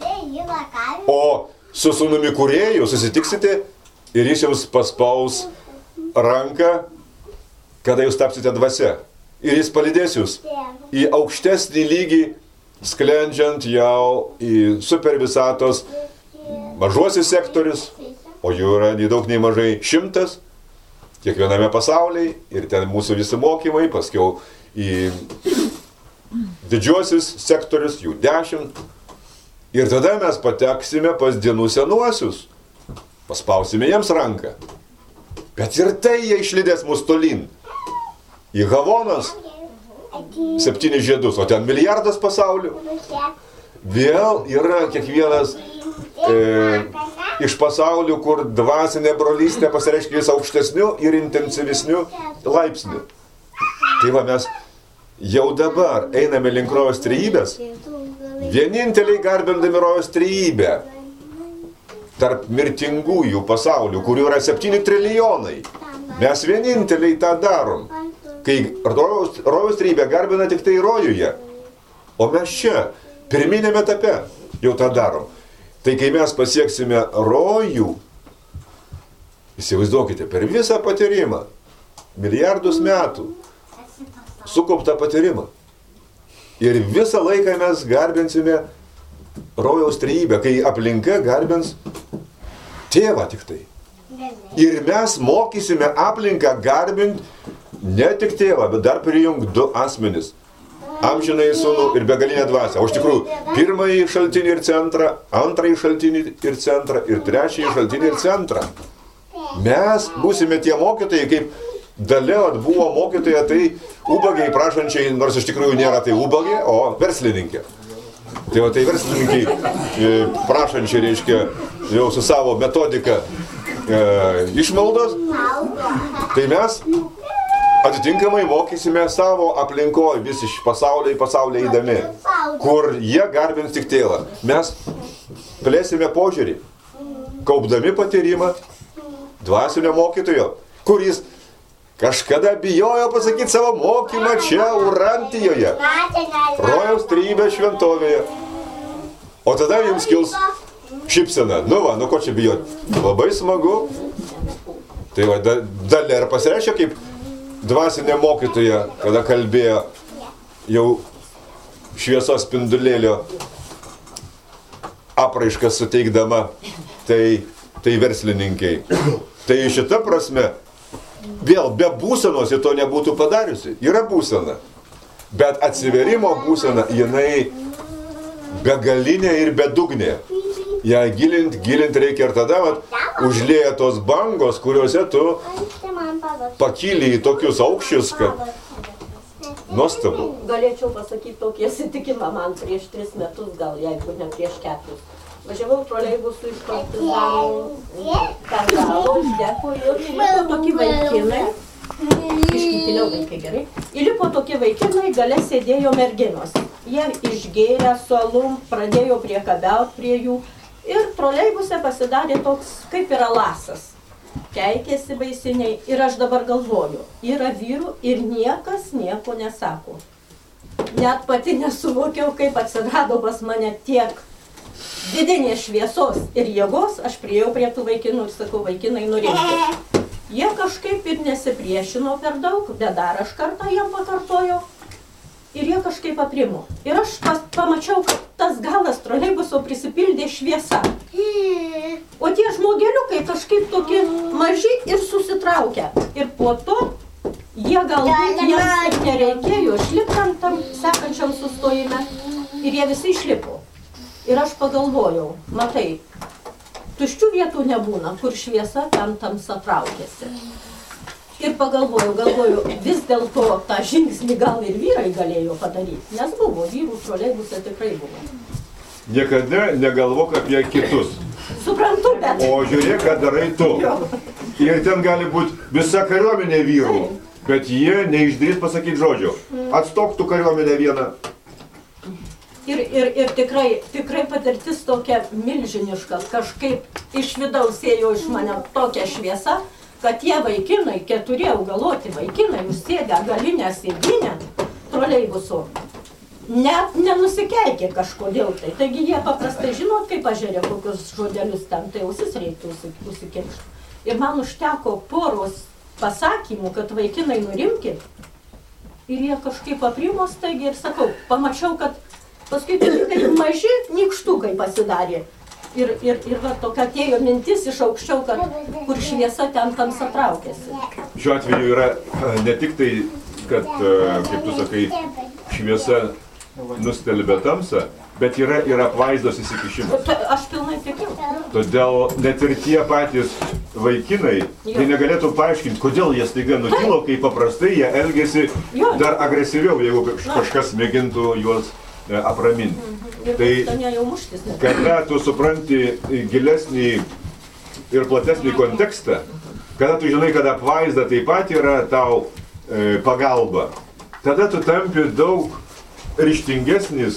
O su sūnumi kūrėju susitiksite ir jis jums paspaus ranką, kada jūs tapsite dvasia. Ir jis palydės jūs į aukštesnį lygį, sklendžiant jau į supervisatos mažuosius sektorius, o jų yra nei daug nei mažai 100, kiekviename pasaulyje, ir ten mūsų visi mokymai, paskiau į didžiuosius sektorius, jų 10. Ir tada mes pateksime pas dienų senuosius, paspausime jiems ranką. Bet ir tai jie išlydės mus tolyn. Į Havonas 7 žiedus, o ten milijardas pasaulių. Vėl yra kiekvienas iš pasaulių, kur dvasinė brolystė pasireiškia vis aukštesniu ir intensyvesniu laipsniu. Tai va, mes jau dabar einame link rojaus trejybės, vieninteliai garbindami rojaus trejybę tarp mirtingųjų pasaulių, kurių yra 7 trilijonai. Mes vieninteliai tą darom. Kai rojaus trejybę garbina tik tai rojuje, o mes čia, pirminėme etape, jau tą darom. Tai kai mes pasieksime rojų, įsivaizduokite, per visą patyrimą, milijardus metų, sukauptą patyrimą. Ir visą laiką mes garbinsime rojaus trejybę, kai aplinka garbins tėvą tik tai. Ir mes mokysime aplinką garbinti ne tik tėvą, bet dar prijungt 2 asmenis. Amžinąjį sūnų ir begalinę dvasią. O iš tikrųjų, pirmąjį šaltinį ir centrą, antrąjį šaltinį ir centrą ir trečiąjį šaltinį ir centrą. Mes būsime tie mokytojai, kaip Dalia buvo mokytoja, tai ubagiai prašančiai, nors iš tikrųjų nėra tai ubagė, o verslininkė. Tai va, tai verslininkai prašančiai, reiškia, jau su savo metodika išmaldos, tai mes atitinkamai mokysime savo aplinkoje vis iš pasaulio į pasaulį eidami, kur jie garbins tik tėvą. Mes plėsime požiūrį, kaupdami patyrimą dvasinio mokytojo, kuris kažkada bijojo pasakyti savo mokymą čia Urantijoje, rojaus trejybės šventovėje. O tada jums kils šypsena. Nu va, nu ko čia bijoti? Labai smagu. Tai va, Dalia ir pasireiškia kaip dvasinė mokytoja, kada kalbėjo jau šviesos spindulėlio apraiškas suteikdama, tai verslininkai. Tai šita prasme, vėl be būsenos į to nebūtų padariusi. Yra būsena. Bet atsiverimo būsena, jinai begalinė ir bedugnė. Ja gilint reikia ir tada užlieja tos bangos, kuriuose tu pakyli į tokius aukščius, kad nuostabu. Galėčiau pasakyti tokį įsitikimą man prieš 3 metus, gal jeigu ne prieš 4. Važiavau troleibusų iš partizanų, ten galo, iš depo ir įlipo tokie vaikinai, iškytiliau vaikai gerai, įlipo tokie vaikinai, gale sėdėjo merginos. Jie išgėrė su alum, pradėjo priekabiauti prie jų ir troleibuse pasidarė toks kaip yra lasas. Keikėsi baisiniai ir aš dabar galvoju, yra vyrų ir niekas nieko nesako. Net pati nesuvokiau, kaip atsirado pas mane tiek vidinės šviesos ir jėgos, aš priėjau prie tų vaikinų ir sakau, vaikinai norėti. Jie kažkaip ir nesipriešino per daug, bet dar aš kartą jam pakartojau ir jie kažkaip aprimo. Ir aš pamačiau, kad tas galas troleibuso prisipildė šviesa. O tie žmogeliukai kažkaip tokie maži ir susitraukia. Ir po to jie galbūt jiems nereikėjo išlipti tam sekančiam sustojime ir jie visi išlipo. Ir aš pagalvojau, matai, tuščių vietų nebūna, kur šviesa ten tamsa traukėsi. Ir galvoju, vis dėlto tą žingsnį gal ir vyrai galėjo padaryti, nes buvo, vyrų troleibuse tikrai buvo. Niekada negalvok apie kitus. Suprantu, bet... O žiūrėk, ką darai tu. Ir ten gali būti visa kariuomenė vyrų, bet jie neišdrįs pasakyti žodžio. Atstok tu kariuomenę vieną. Ir tikrai patirtis tokia milžiniška, kažkaip iš vidaus ėjo iš mane tokia šviesa, kad tie vaikinai, 4 augaloti vaikinai, užsėdę galinę sėdynę troleibuso, net nenusikeikė kažkodėl tai. Taigi jie paprastai žinot, kaip pažiūrė kokius žodelius ten, tai ausis reiktų užsikiršti. Ir man užteko poros pasakymų, kad vaikinai nurimkit. Ir jie kažkaip aprimo staigiai ir sakau, pamačiau, kad paskui kaip maži nykštukai pasidarė. Ir va tokia atėjo mintis iš aukščiau, kad kur šviesa ten tamsa traukėsi. Šiuo atveju yra ne tik tai, kad, kaip tu sakai, šviesa nustelbė tamsą, bet yra ir apvaizdos įsikišimas. Aš pilnai tikiu. Todėl net ir tie patys vaikinai, jie negalėtų paaiškinti, kodėl jie staiga nutilo, kai paprastai jie elgėsi dar agresyviau, jeigu kažkas mėgintų juos apraminti. Tai kada tu supranti gilesnį ir platesnį kontekstą, kada tu žinai, kad apvaizda taip pat yra tau pagalba, tada tu tampi daug ryžtingesnė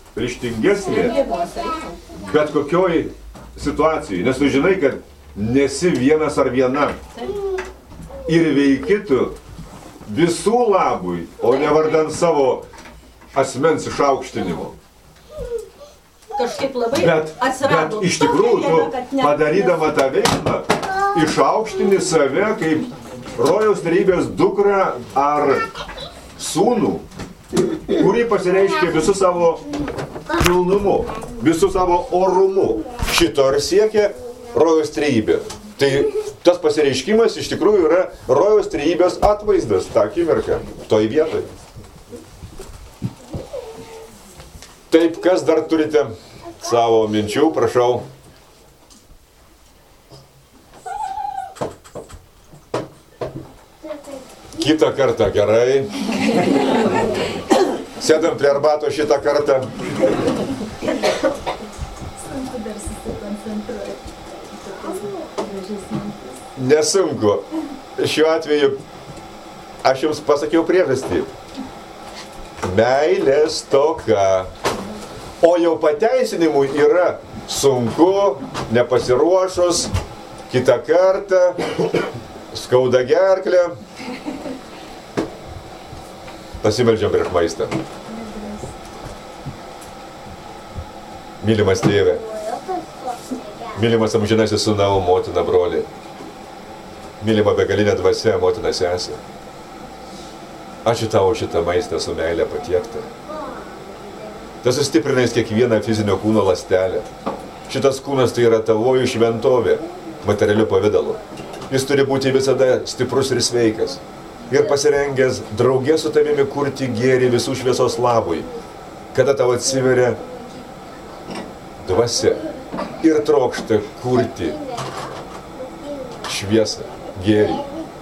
bet kokioj situacijai, nes tu žinai, kad nesi vienas ar viena ir veiki tu visų labui, o ne vardan savo asmens išaukštinimo. Kažkaip labai atsirado. Bet iš tikrųjų, tu padarydama tą veiklą, išaukštini save kaip rojaus trejybės dukrą ar sūnų, kurį pasireiškia visų savo pilnumu, visų savo orumu. Šito ir siekia rojaus trejybė. Tai tas pasireiškimas iš tikrųjų yra rojaus trejybės atvaizdas, tą akimirką, toj vietoj. Taip, kas dar turite savo minčių, prašau. Kitą kartą gerai. Sėdam prie arbato šitą kartą. Nesunku. Šiuo atveju aš jums pasakiau priežastį. Meilės stoka. O jau pateisinimui yra sunku, nepasiruošus, kitą kartą, skauda gerklę. Pasimeldžiam prieš maistą. Mylimas tėve, mylimas amžinasis sūnau, motina, broli, mylima begalinė dvasia, motina, sesė. Ačiū tau šitą maistą su meilė patiektą. Tas sustiprinais kiekvieną fizinio kūno ląstelę. Šitas kūnas tai yra tavoji šventovė, materialiu pavidalu. Jis turi būti visada stiprus ir sveikas. Ir pasirengęs draugė su tavimi kurti gėrį visų šviesos labui. Kada tau atsiveria dvasia ir trokšta kurti šviesą, gėrį,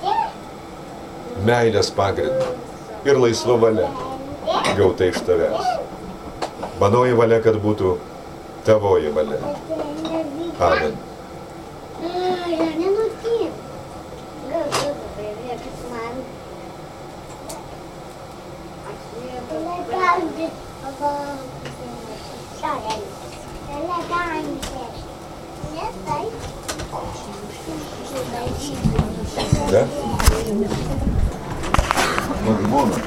meilės pagrindą ir laisva valia gauta iš tavęs. Manoji valia, kad būtų tavoji valia. Amen. Да?